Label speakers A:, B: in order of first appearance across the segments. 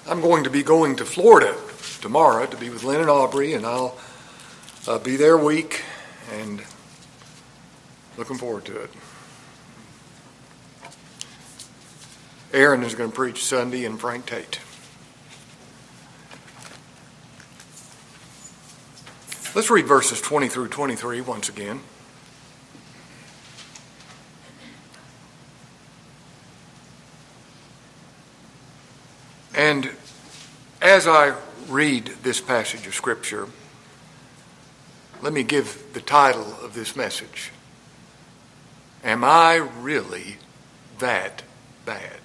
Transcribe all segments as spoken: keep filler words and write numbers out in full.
A: I'm going to be going to Florida tomorrow to be with Lynn and Aubrey, and I'll uh, be there a week, and looking forward to it. Aaron is going to preach Sunday, and Frank Tate. Let's read verses twenty through twenty-three once again. And as I read this passage of Scripture, let me give the title of this message. Am I really that bad?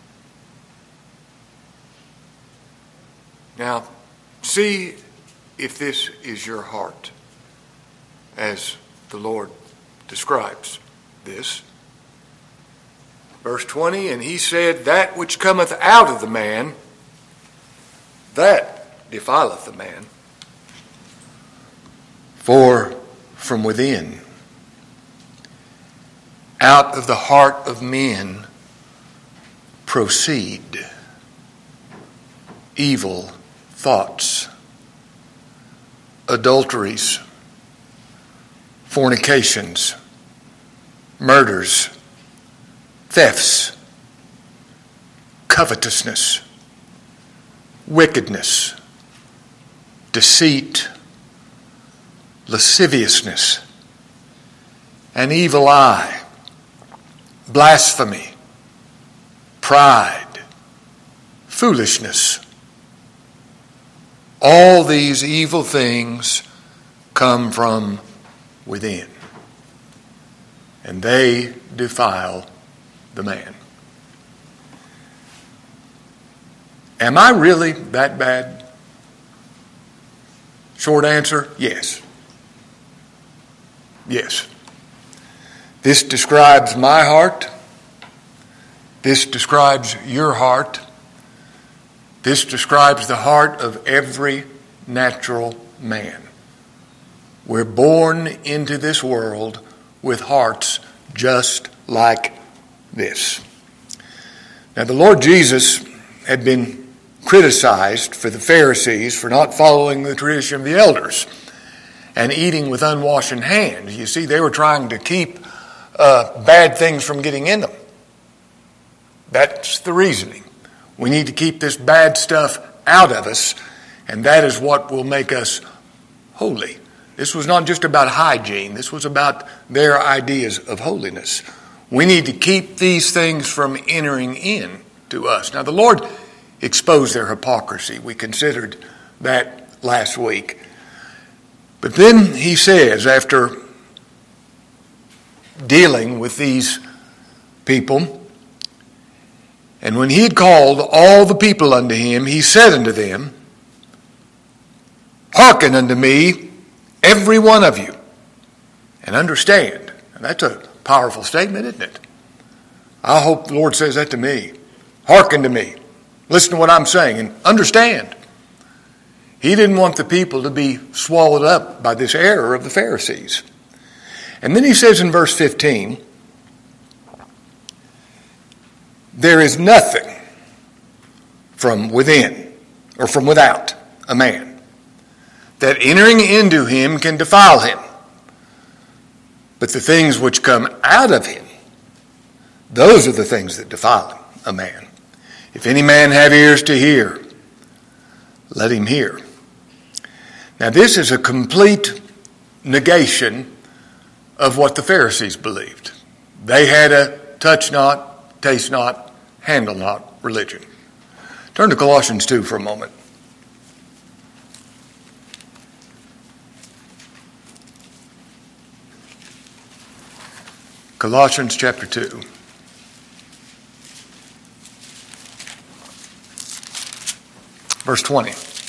A: Now, see if this is your heart as the Lord describes this. Verse twenty, and he said, that which cometh out of the man, that defileth the man. For from within, out of the heart of men, proceed evil thoughts, adulteries, fornications, murders, thefts, covetousness, wickedness, deceit, lasciviousness, an evil eye, blasphemy, pride, foolishness. All these evil things come from within, and they defile the man. Am I really that bad? Short answer, yes. Yes. This describes my heart. This describes your heart. This describes the heart of every natural man. We're born into this world with hearts just like this. Now, the Lord Jesus had been criticized for the Pharisees for not following the tradition of the elders and eating with unwashed hands. You see, they were trying to keep uh, bad things from getting in them. That's the reasoning. We need to keep this bad stuff out of us, and that is what will make us holy. This was not just about hygiene. This was about their ideas of holiness. We need to keep these things from entering in to us. Now, the Lord exposed their hypocrisy. We considered that last week. But then he says, after dealing with these people, and when he had called all the people unto him, he said unto them, hearken unto me, every one of you, and understand. And that's a powerful statement, isn't it? I hope the Lord says that to me. Hearken to me. Listen to what I'm saying and understand. He didn't want the people to be swallowed up by this error of the Pharisees. And then he says in verse fifteen, there is nothing from within or from without a man that entering into him can defile him. But the things which come out of him, those are the things that defile a man. If any man have ears to hear, let him hear. Now, this is a complete negation of what the Pharisees believed. They had a touch not, taste not, handle not religion. Turn to Colossians two for a moment. Colossians chapter two. Verse twenty.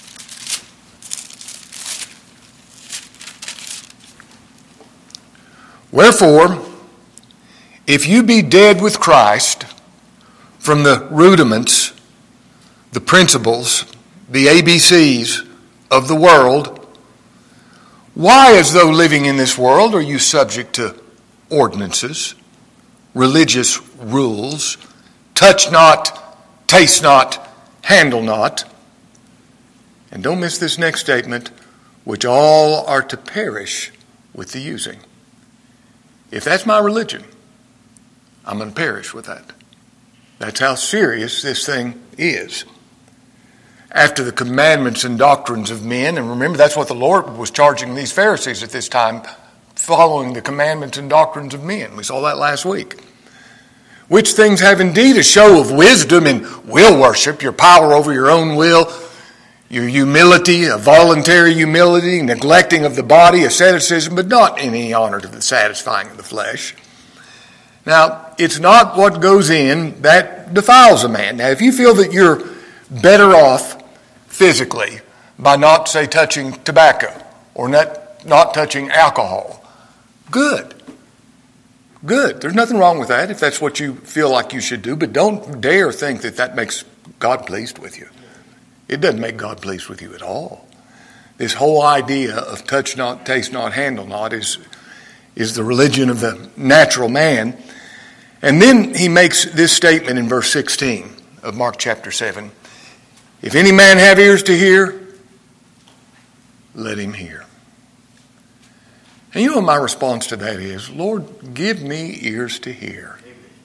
A: Wherefore, if you be dead with Christ from the rudiments, the principles, the A B Cs of the world, why, as though living in this world, are you subject to ordinances, religious rules, touch not, taste not, handle not. And don't miss this next statement, which all are to perish with the using. If that's my religion, I'm going to perish with that. That's how serious this thing is. After the commandments and doctrines of men, and remember that's what the Lord was charging these Pharisees at this time, following the commandments and doctrines of men. We saw that last week. Which things have indeed a show of wisdom and will worship, your power over your own will, your humility, a voluntary humility, neglecting of the body, asceticism, but not any honor to the satisfying of the flesh. Now, it's not what goes in that defiles a man. Now, if you feel that you're better off physically by not, say, touching tobacco or not, not touching alcohol, good. Good. There's nothing wrong with that if that's what you feel like you should do, but don't dare think that that makes God pleased with you. It doesn't make God pleased with you at all. This whole idea of touch not, taste not, handle not is, is the religion of the natural man. And then he makes this statement in verse sixteen of Mark chapter seven. If any man have ears to hear, let him hear. And you know what my response to that is? Lord, give me ears to hear.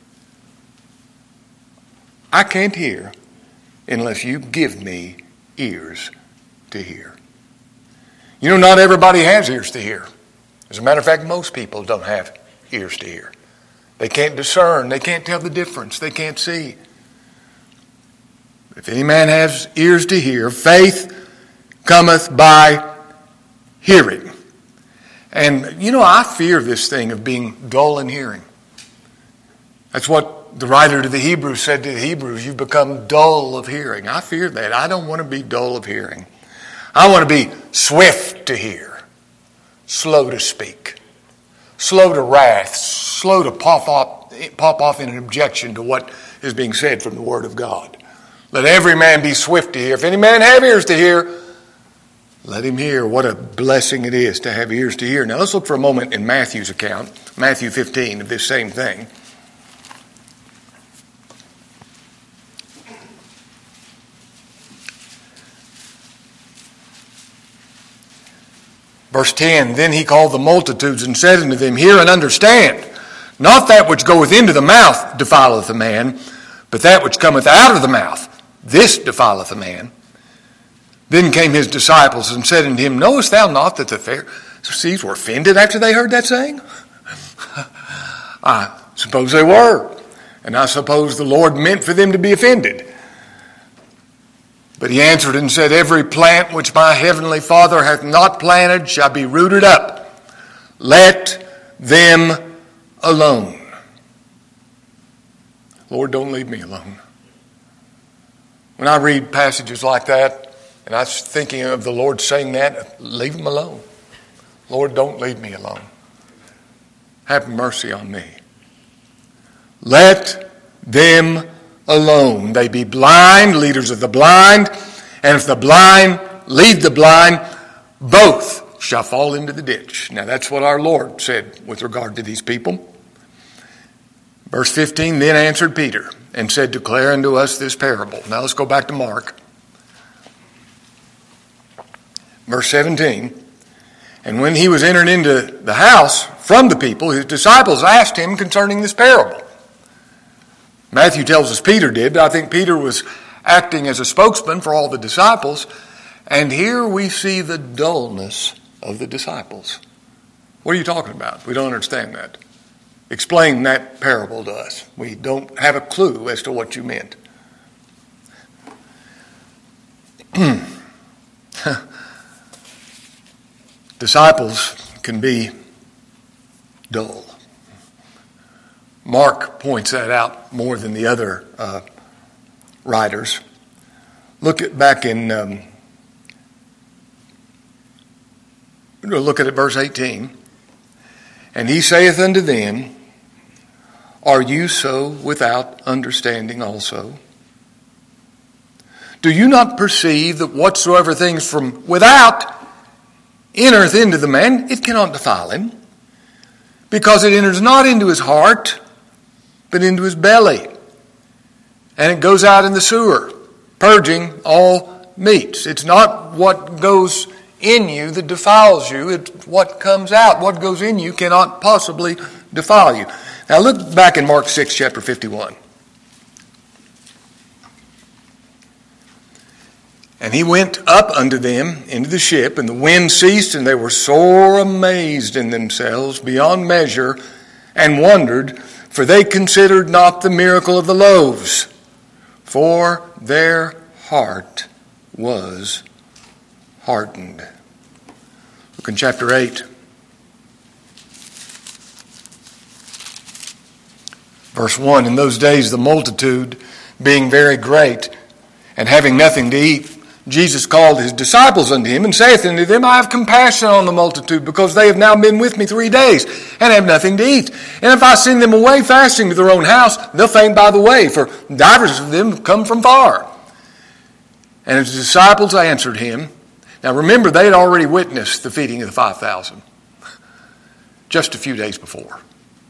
A: I can't hear unless you give me ears to hear. You know, not everybody has ears to hear. As a matter of fact, most people don't have ears to hear. They can't discern. They can't tell the difference. They can't see. If any man has ears to hear, faith cometh by hearing. And, you know, I fear this thing of being dull in hearing. That's what the writer to the Hebrews said to the Hebrews, you've become dull of hearing. I fear that. I don't want to be dull of hearing. I want to be swift to hear, slow to speak, slow to wrath, slow to pop off, pop off in an objection to what is being said from the Word of God. Let every man be swift to hear. If any man have ears to hear, let him hear. What a blessing it is to have ears to hear. Now let's look for a moment in Matthew's account, Matthew fifteen, of this same thing. Verse ten, then he called the multitudes and said unto them, hear and understand. Not that which goeth into the mouth defileth a man, but that which cometh out of the mouth, this defileth a man. Then came his disciples and said unto him, knowest thou not that the Pharisees were offended after they heard that saying? I suppose they were. And I suppose the Lord meant for them to be offended. But he answered and said, every plant which my heavenly Father hath not planted shall be rooted up. Let them alone. Lord, don't leave me alone. When I read passages like that, and I was thinking of the Lord saying that, leave them alone. Lord, don't leave me alone. Have mercy on me. Let them alone. They be blind, leaders of the blind, and if the blind lead the blind, both shall fall into the ditch. Now that's what our Lord said with regard to these people. Verse fifteen, then answered Peter and said, declare unto us this parable. Now let's go back to Mark. Verse seventeen, and when he was entered into the house from the people, his disciples asked him concerning this parable. Matthew tells us Peter did, but I think Peter was acting as a spokesman for all the disciples. And here we see the dullness of the disciples. What are you talking about? We don't understand that. Explain that parable to us. We don't have a clue as to what you meant. Disciples can be dull. Mark points that out more than the other uh, writers. Look at back in, um, look at it, verse eighteen. And he saith unto them, are you so without understanding also? Do you not perceive that whatsoever things from without entereth into the man, it cannot defile him, because it enters not into his heart, but into his belly, and it goes out in the sewer, purging all meats. It's not what goes in you that defiles you. It's what comes out. What goes in you cannot possibly defile you. Now look back in Mark six, chapter fifty-one. And he went up unto them into the ship, and the wind ceased, and they were sore amazed in themselves beyond measure, and wondered, for they considered not the miracle of the loaves, for their heart was hardened. Look in chapter eight. Verse one, in those days the multitude being very great, and having nothing to eat, Jesus called his disciples unto him, and saith unto them, I have compassion on the multitude, because they have now been with me three days, and have nothing to eat. And if I send them away fasting to their own house, they'll faint by the way, for divers of them come from far. And his disciples answered him. Now remember, they had already witnessed the feeding of the five thousand just a few days before.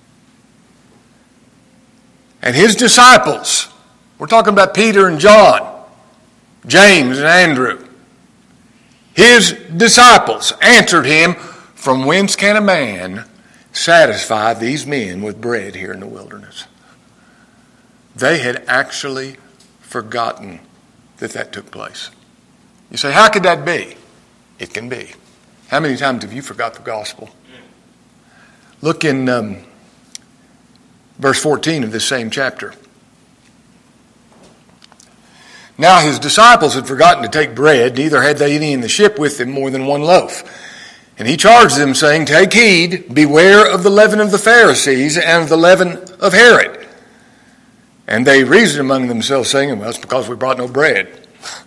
A: And his disciples, we're talking about Peter and John, James and Andrew, his disciples answered him, from whence can a man satisfy these men with bread here in the wilderness? They had actually forgotten that that took place. You say, how could that be? It can be. How many times have you forgot the gospel? Look in um, verse fourteen of this same chapter. Now his disciples had forgotten to take bread, neither had they any in the ship with them more than one loaf. And he charged them, saying, take heed, beware of the leaven of the Pharisees and of the leaven of Herod. And they reasoned among themselves, saying, well, it's because we brought no bread.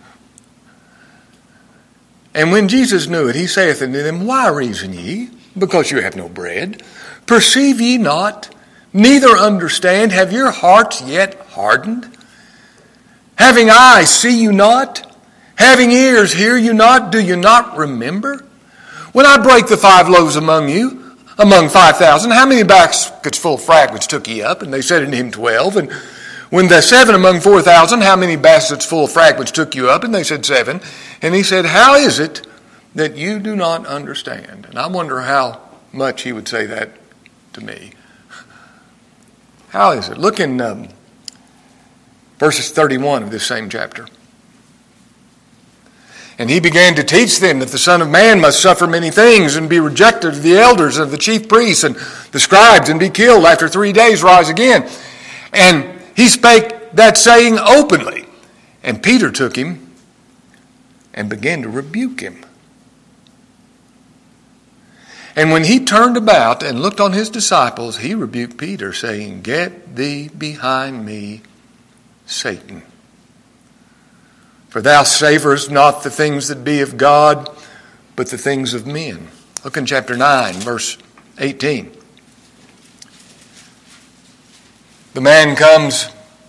A: And when Jesus knew it, he saith unto them, why reason ye? Because you have no bread. Perceive ye not, neither understand, have your hearts yet hardened? Having eyes, see you not? Having ears, hear you not? Do you not remember? When I break the five loaves among you, among five thousand, how many baskets full of fragments took ye up? And they said unto him, twelve. And when the seven among four thousand, how many baskets full of fragments took you up? And they said, seven. And he said, how is it that you do not understand? And I wonder how much he would say that to me. How is it? Look in um, verses thirty-one of this same chapter. And he began to teach them that the Son of Man must suffer many things and be rejected of the elders and of the chief priests and the scribes and be killed, after three days rise again. And he spake that saying openly. And Peter took him and began to rebuke him. And when he turned about and looked on his disciples, he rebuked Peter, saying, get thee behind me, Satan. For thou savorest not the things that be of God, but the things of men. Look in chapter nine, verse eighteen. The man comes,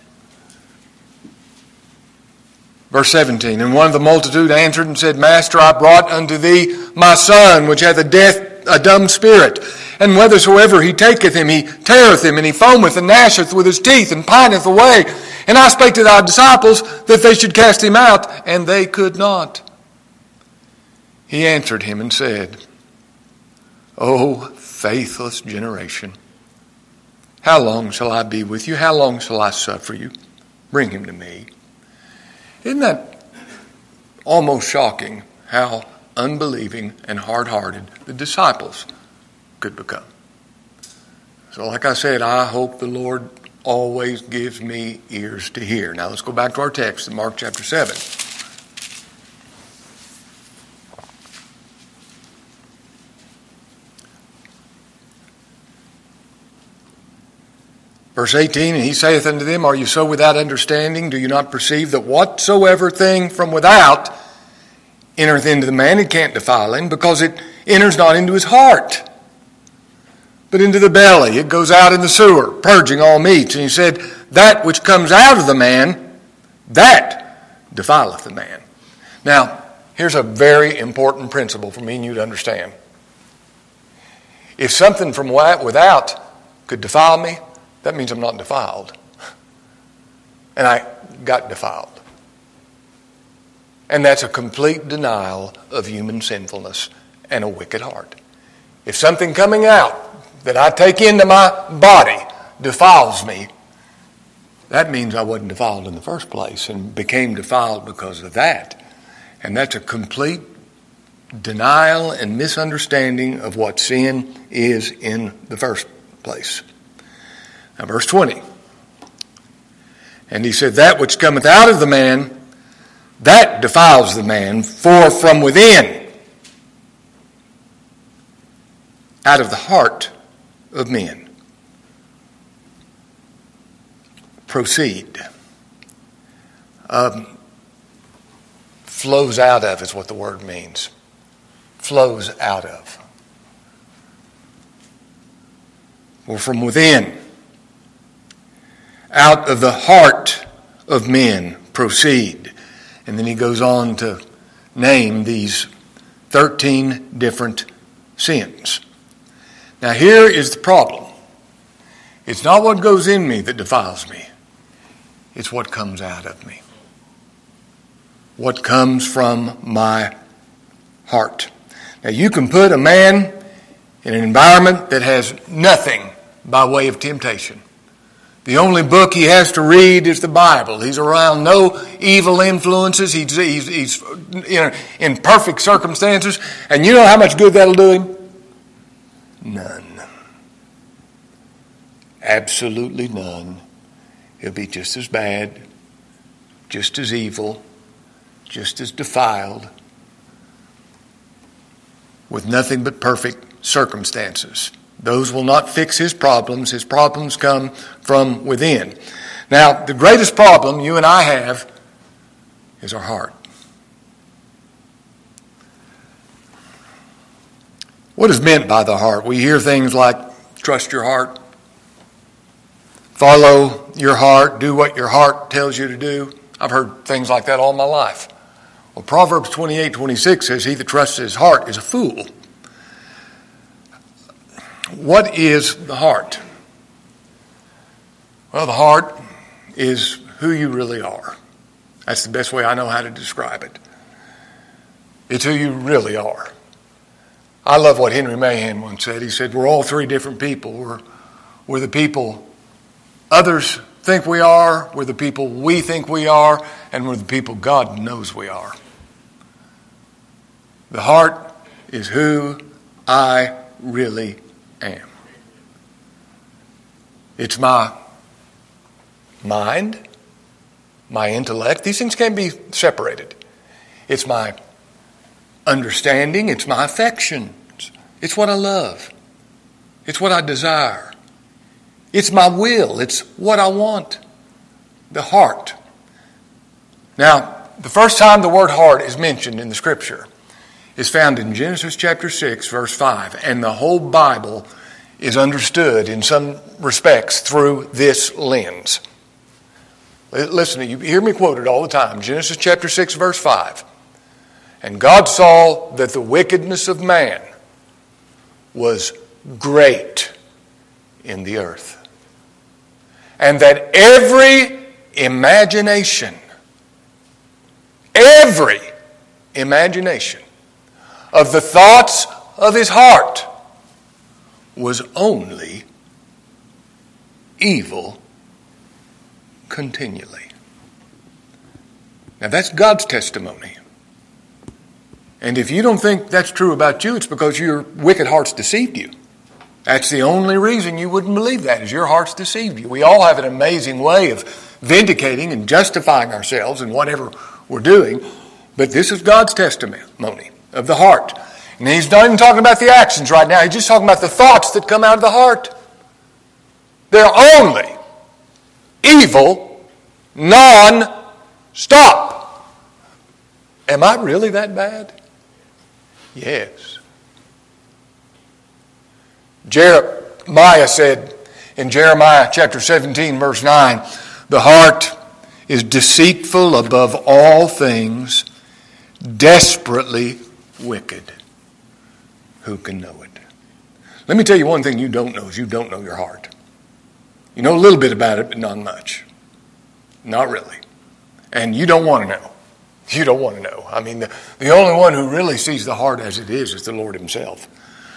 A: verse seventeen, and one of the multitude answered and said, Master, I brought unto thee my son, which hath a deaf, a dumb spirit. And whithersoever he taketh him, he teareth him, and he foameth and gnasheth with his teeth, and pineth away. And I spake to thy disciples that they should cast him out, and they could not. He answered him and said, O faithless generation, how long shall I be with you? How long shall I suffer you? Bring him to me. Isn't that almost shocking how unbelieving and hard-hearted the disciples could become? So like I said, I hope the Lord always gives me ears to hear. Now let's go back to our text in Mark chapter seven. Verse eighteen, and he saith unto them, are you so without understanding? Do you not perceive that whatsoever thing from without entereth into the man, it can't defile him, because it enters not into his heart, but into the belly. It goes out in the sewer, purging all meats. And he said, that which comes out of the man, that defileth the man. Now, here's a very important principle for me and you to understand. If something from without could defile me, that means I'm not defiled. And I got defiled. And that's a complete denial of human sinfulness and a wicked heart. If something coming out that I take into my body defiles me, that means I wasn't defiled in the first place and became defiled because of that. And that's a complete denial and misunderstanding of what sin is in the first place. Now, verse twenty. And he said, that which cometh out of the man, that defiles the man, for from within, out of the heart of men, proceed. Um, flows out of is what the word means. Flows out of. Or from within, out of the heart of men proceed. And then he goes on to name these thirteen different sins. Now here is the problem. It's not what goes in me that defiles me. It's what comes out of me. What comes from my heart. Now you can put a man in an environment that has nothing by way of temptation. The only book he has to read is the Bible. He's around no evil influences. He's, he's, he's in, in perfect circumstances. And you know how much good that'll do him? None. Absolutely none. He'll be just as bad, just as evil, just as defiled, with nothing but perfect circumstances. Those will not fix his problems. His problems come from within. Now, the greatest problem you and I have is our heart. What is meant by the heart? We hear things like, trust your heart, follow your heart, do what your heart tells you to do. I've heard things like that all my life. Well, Proverbs twenty-eight twenty-six says, he that trusts his heart is a fool. What is the heart? Well, the heart is who you really are. That's the best way I know how to describe it. It's who you really are. I love what Henry Mahan once said. He said, we're all three different people. We're, we're the people others think we are, we're the people we think we are, and we're the people God knows we are. The heart is who I really am. It's my mind, my intellect. These things can't be separated. It's my understanding. It's my affections. It's what I love. It's what I desire. It's my will. It's what I want. The heart. Now, the first time the word heart is mentioned in the Scripture is found in Genesis chapter six, verse five. And the whole Bible is understood in some respects through this lens. Listen, you hear me quoted all the time. Genesis chapter six, verse five. And God saw that the wickedness of man was great in the earth, and that every imagination, every imagination of the thoughts of his heart was only evil continually. Now that's God's testimony. And if you don't think that's true about you, it's because your wicked heart's deceived you. That's the only reason you wouldn't believe that, is your heart's deceived you. We all have an amazing way of vindicating and justifying ourselves in whatever we're doing, but this is God's testimony of the heart. And he's not even talking about the actions right now. He's just talking about the thoughts that come out of the heart. They're only evil, non-stop. Am I really that bad? Yes. Jeremiah said in Jeremiah chapter seventeen, verse nine, the heart is deceitful above all things, desperately wicked. Who can know it? Let me tell you one thing you don't know is you don't know your heart. You know a little bit about it, but not much. Not really. And you don't want to know. You don't want to know. I mean, the, the only one who really sees the heart as it is is the Lord himself.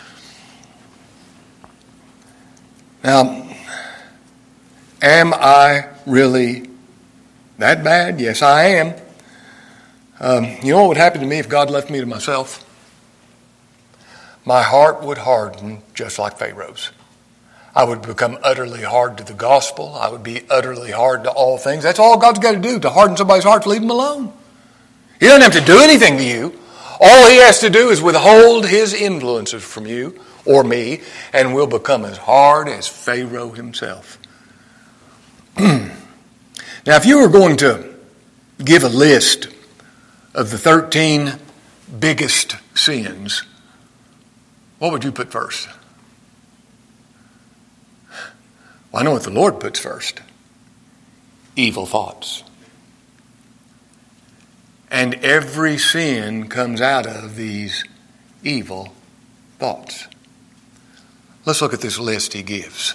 A: Now, am I really that bad? Yes, I am. Um, you know what would happen to me if God left me to myself? My heart would harden just like Pharaoh's. I would become utterly hard to the gospel. I would be utterly hard to all things. That's all God's got to do, to harden somebody's heart, to leave them alone. He doesn't have to do anything to you. All he has to do is withhold his influences from you or me, and we'll become as hard as Pharaoh himself. Now, if you were going to give a list of the thirteen biggest sins, what would you put first? Well, I know what the Lord puts first. Evil thoughts. And every sin comes out of these evil thoughts. Let's look at this list he gives.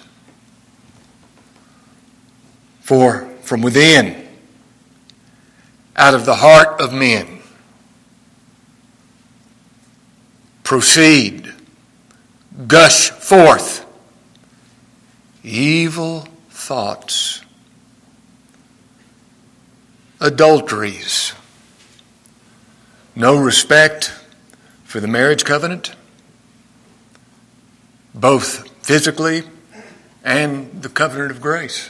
A: For from within, out of the heart of men, proceed, gush forth evil thoughts, adulteries, no respect for the marriage covenant, both physically and the covenant of grace.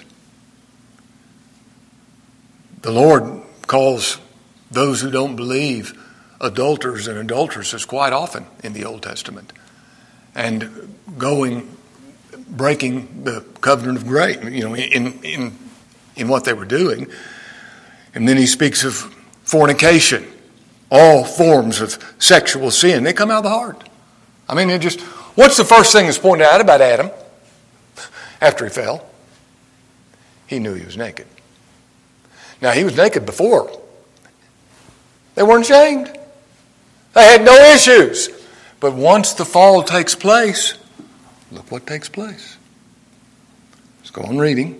A: The Lord calls those who don't believe adulterers and adulteresses quite often in the Old Testament, and going, breaking the covenant of grace, you know, in in in what they were doing. And then he speaks of fornication, all forms of sexual sin. They come out of the heart. I mean, it just, what's the first thing that's pointed out about Adam after he fell? He knew he was naked. Now, he was naked before. They weren't ashamed. They had no issues. But once the fall takes place, look what takes place. Let's go on reading.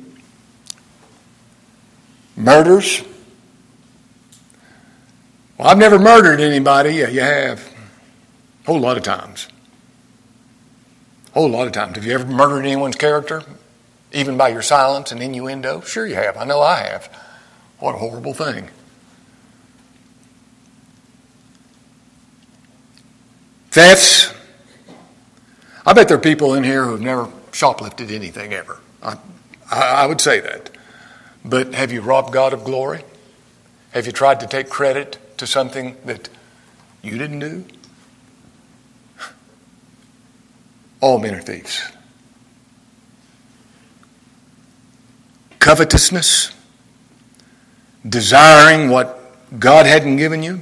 A: Murders. Well, I've never murdered anybody. Yeah, you have. A whole lot of times. A whole lot of times. Have you ever murdered anyone's character? Even by your silence and innuendo? Sure you have. I know I have. What a horrible thing. Thefts. I bet there are people in here who have never shoplifted anything ever. I, I, I would say that. But have you robbed God of glory? Have you tried to take credit to something that you didn't do? All men are thieves. Covetousness. Desiring what God hadn't given you.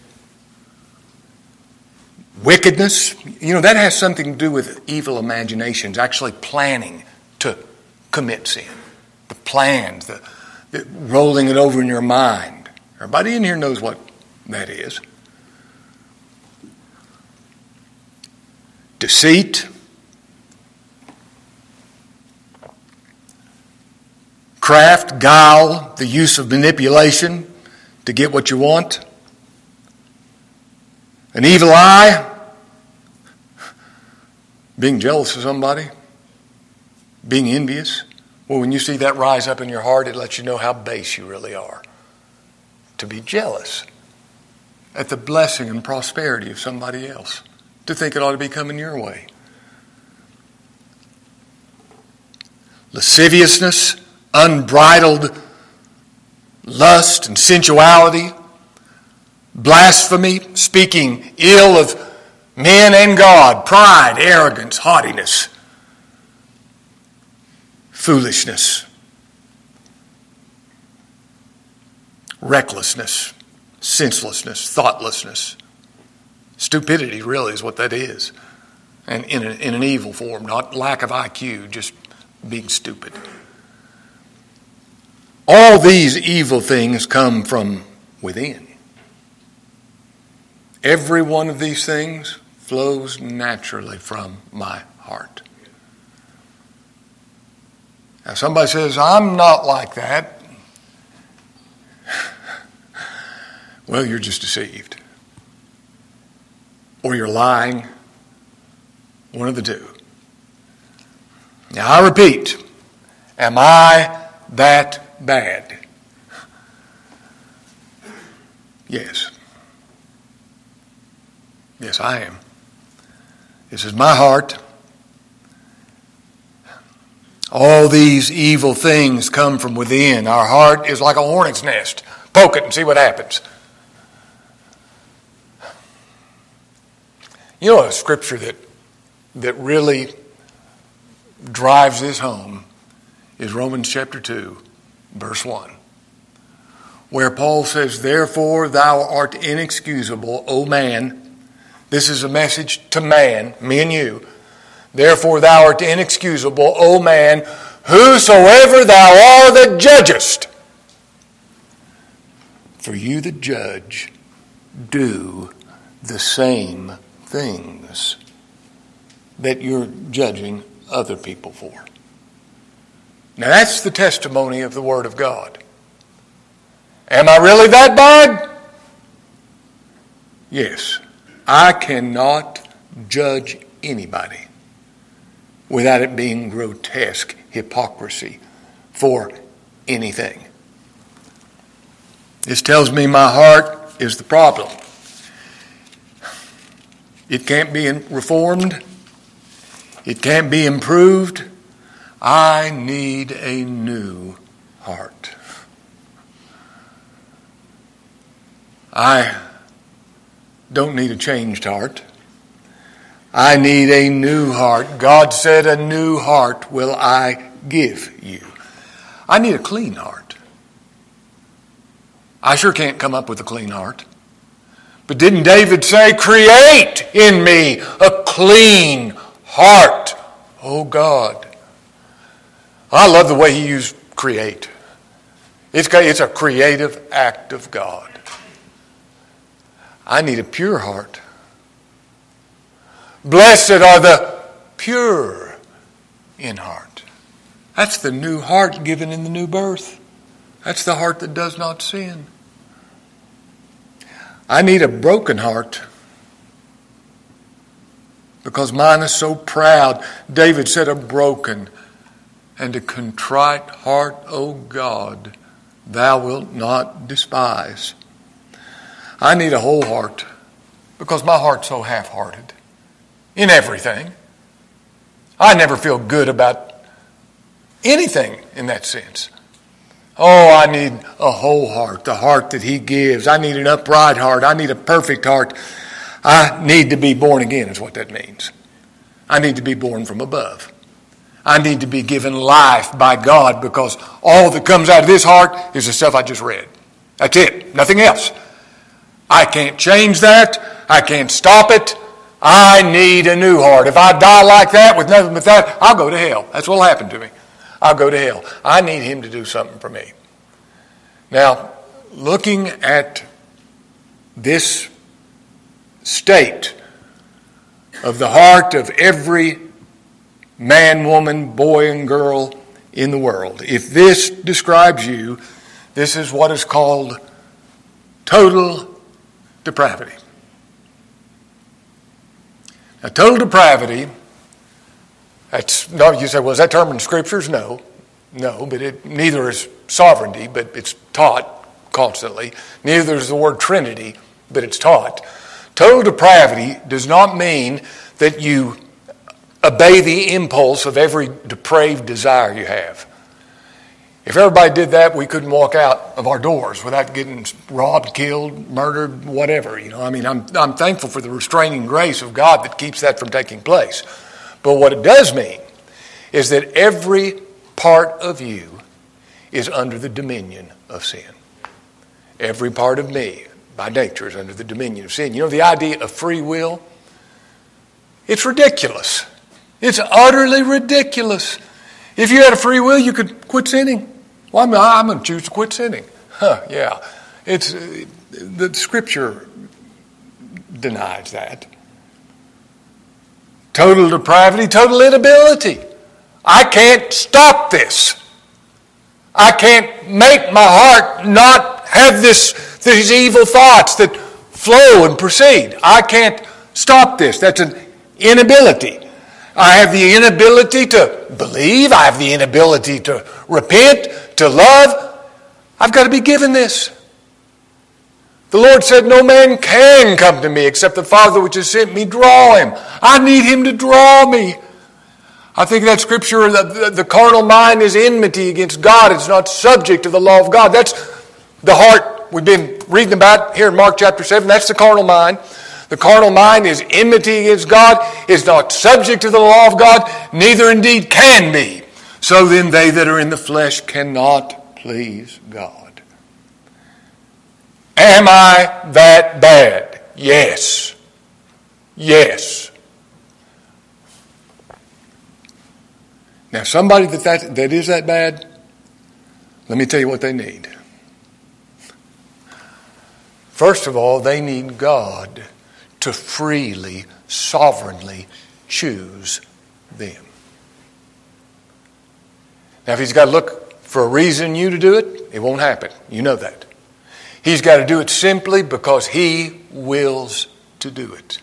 A: Wickedness. You know, that has something to do with evil imaginations, actually planning to commit sin. The plans, the, the rolling it over in your mind. Everybody in here knows what that is. Deceit. Craft, guile, the use of manipulation to get what you want. An evil eye. Being jealous of somebody. Being envious. Well, when you see that rise up in your heart, it lets you know how base you really are. To be jealous at the blessing and prosperity of somebody else. To think it ought to be coming your way. Lasciviousness, unbridled lust and sensuality. Blasphemy, speaking ill of men and God. Pride, arrogance, haughtiness. Foolishness. Recklessness. Senselessness. Thoughtlessness. Stupidity really is what that is. And in, a, in an evil form. Not lack of I Q, just being stupid. All these evil things come from within. Every one of these things flows naturally from my heart. Now somebody says, I'm not like that. well, you're just deceived. Or you're lying. One of the two. Now, I repeat, am I that bad? Yes. Yes, I am. This is my heart. All these evil things come from within. Our heart is like a hornet's nest. Poke it and see what happens. You know a scripture that that really drives this home is Romans chapter two, verse one, where Paul says, "Therefore thou art inexcusable, O man." This is a message to man, me and you. "Therefore thou art inexcusable, O man, whosoever thou art that judgest. For you that judge do the same things that you're judging other people for." Now that's the testimony of the Word of God. Am I really that bad? Yes. I cannot judge anybody without it being grotesque hypocrisy for anything. This tells me my heart is the problem. It can't be reformed. It can't be improved. I need a new heart. I don't need a changed heart. I need a new heart. God said, "A new heart will I give you." I need a clean heart. I sure can't come up with a clean heart. But didn't David say, "Create in me a clean heart, O God"? I love the way he used create. It's, it's a creative act of God. I need a pure heart. Blessed are the pure in heart. That's the new heart given in the new birth. That's the heart that does not sin. I need a broken heart because mine is so proud. David said, "A broken and a contrite heart, O God, thou wilt not despise." I need a whole heart because my heart's so half-hearted in everything. I never feel good about anything in that sense. Oh, I need a whole heart, the heart that he gives. I need an upright heart. I need a perfect heart. I need to be born again is what that means. I need to be born from above. I need to be given life by God because all that comes out of this heart is the stuff I just read. That's it. Nothing else. I can't change that. I can't stop it. I need a new heart. If I die like that with nothing but that, I'll go to hell. That's what will happen to me. I'll go to hell. I need him to do something for me. Now, looking at this state of the heart of every man, woman, boy, and girl in the world, if this describes you, this is what is called total depravity. Now, total depravity, that's, no, you say, well, is that term in scriptures? No. No, but it neither is sovereignty, but it's taught constantly. Neither is the word Trinity, but it's taught. Total depravity does not mean that you obey the impulse of every depraved desire you have. If everybody did that, we couldn't walk out of our doors without getting robbed, killed, murdered, whatever. You know, I mean, I'm I'm thankful for the restraining grace of God that keeps that from taking place. But what it does mean is that every part of you is under the dominion of sin. Every part of me, by nature, is under the dominion of sin. You know, the idea of free will, it's ridiculous. It's utterly ridiculous. If you had a free will, you could quit sinning. Well, I'm, I'm going to choose to quit sinning. Huh, yeah. It's, uh, the Scripture denies that. Total depravity, total inability. I can't stop this. I can't make my heart not have this These evil thoughts that flow and proceed. I can't stop this. That's an inability. I have the inability to believe. I have the inability to repent, to love. I've got to be given this. The Lord said, no man can come to me except the Father which has sent me draw him. I need him to draw me. I think that scripture, the, the carnal mind is enmity against God. It's not subject to the law of God. That's the heart we've been reading about here in Mark chapter seven. That's the carnal mind. The carnal mind is enmity against God, is not subject to the law of God, neither indeed can be. So then they that are in the flesh cannot please God. Am I that bad? Yes. Yes. Now somebody that, that, that is that bad, let me tell you what they need. First of all, they need God to freely, sovereignly choose them. Now, if he's got to look for a reason you to do it, it won't happen. You know that. He's got to do it simply because he wills to do it.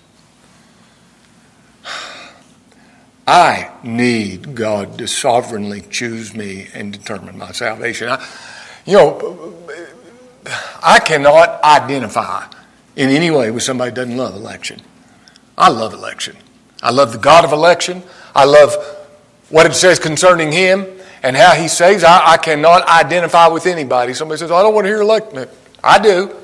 A: I need God to sovereignly choose me and determine my salvation. I, you know, I cannot identify in any way with somebody who doesn't love election. I love election. I love the God of election. I love what it says concerning him and how he saves. I, I cannot identify with anybody. Somebody says, oh, I don't want to hear election. I do.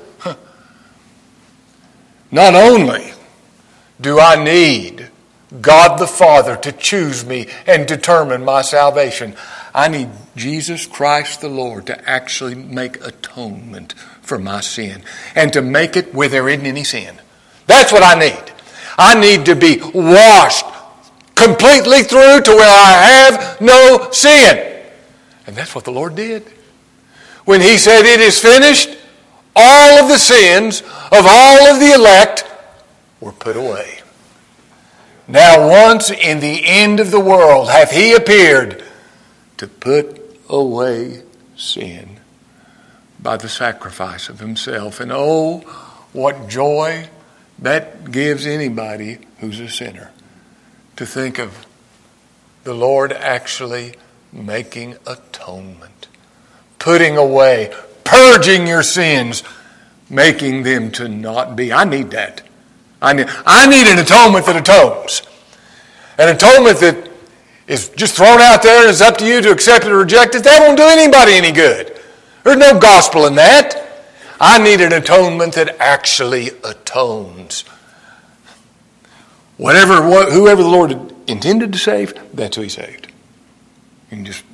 A: Not only do I need God the Father to choose me and determine my salvation, I need Jesus Christ the Lord to actually make atonement for my sin and to make it where there isn't any sin. That's what I need. I need to be washed completely through to where I have no sin. And that's what the Lord did. When he said it is finished, all of the sins of all of the elect were put away. Now once in the end of the world hath he appeared to put away sin by the sacrifice of himself. And oh, what joy that gives anybody who's a sinner to think of the Lord actually making atonement, putting away, purging your sins, making them to not be. I need that. I need, I need an atonement that atones. An atonement that is just thrown out there and it's up to you to accept it or reject it. That won't do anybody any good. There's no gospel in that. I need an atonement that actually atones. Whatever, whoever the Lord intended to save, that's who he saved. You can just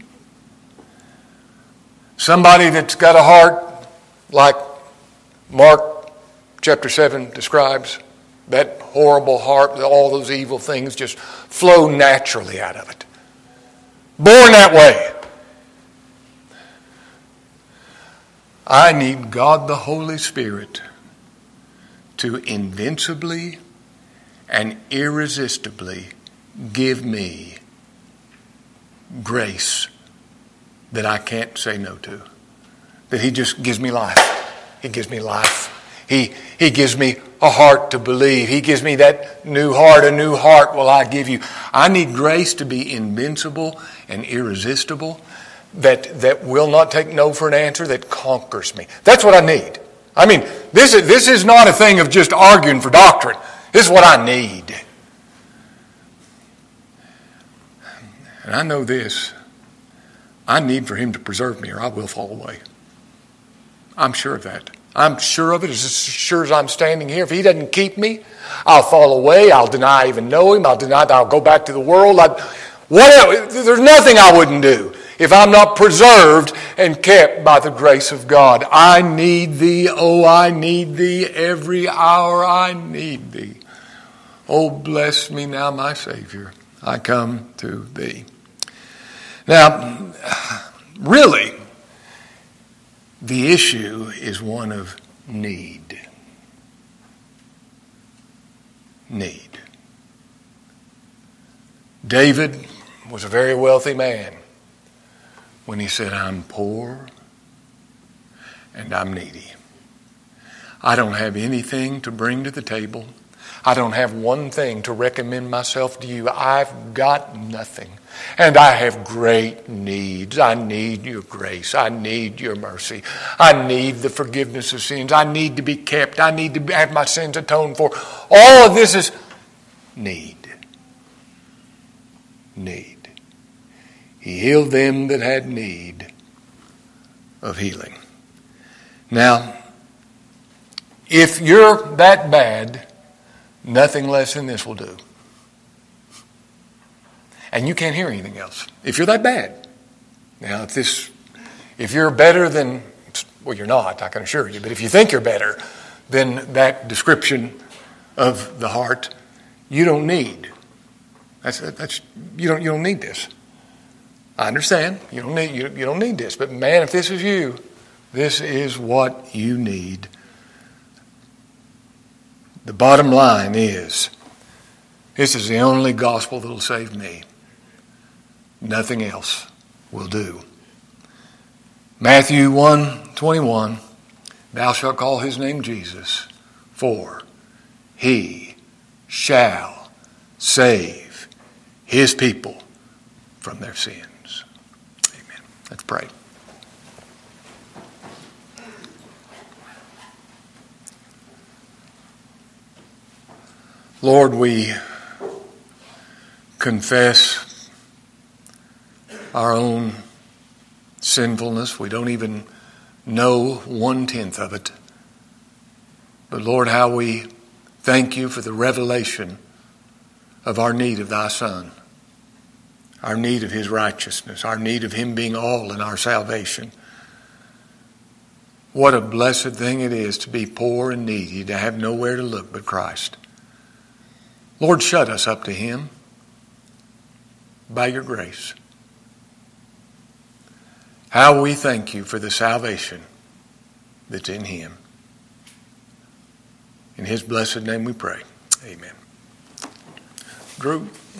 A: somebody that's got a heart like Mark chapter seven describes, that horrible heart, all those evil things just flow naturally out of it. Born that way. I need God the Holy Spirit to invincibly and irresistibly give me grace that I can't say no to. That he just gives me life. He gives me life. He, he gives me a heart to believe. He gives me that new heart. A new heart will I give you. I need grace to be invincible and irresistible, that, that will not take no for an answer, that conquers me. That's what I need. I mean, this is, this is not a thing of just arguing for doctrine. This is what I need. And I know this. I need for him to preserve me or I will fall away. I'm sure of that. I'm sure of it as sure as I'm standing here. If he doesn't keep me, I'll fall away. I'll deny I even know him. I'll deny that I'll go back to the world. I'd, what, there's nothing I wouldn't do if I'm not preserved and kept by the grace of God. I need thee. Oh, I need thee. Every hour I need thee. Oh, bless me now, my Savior. I come to thee. Now, really, the issue is one of need. Need. David was a very wealthy man when he said, I'm poor and I'm needy. I don't have anything to bring to the table. I don't have one thing to recommend myself to you. I've got nothing. And I have great needs. I need your grace. I need your mercy. I need the forgiveness of sins. I need to be kept. I need to have my sins atoned for. All of this is need. Need. He healed them that had need of healing. Now, if you're that bad, nothing less than this will do. And you can't hear anything else. If you're that bad. Now, if this, if you're better than, well, you're not, I can assure you, but if you think you're better than that description of the heart, you don't need. That's, that's, you don't, you don't need this. I understand. You don't need, you, you don't need this. But man, if this is you, this is what you need. The bottom line is, this is the only gospel that will save me. Nothing else will do. Matthew one twenty-one, thou shalt call his name Jesus, for he shall save his people from their sins. Amen. Let's pray. Lord, we confess our own sinfulness. We don't even know one-tenth of it. But Lord, how we thank you for the revelation of our need of thy Son, our need of his righteousness, our need of him being all in our salvation. What a blessed thing it is to be poor and needy, to have nowhere to look but Christ. Lord, shut us up to him by your grace. How we thank you for the salvation that's in him. In his blessed name we pray. Amen. Drew.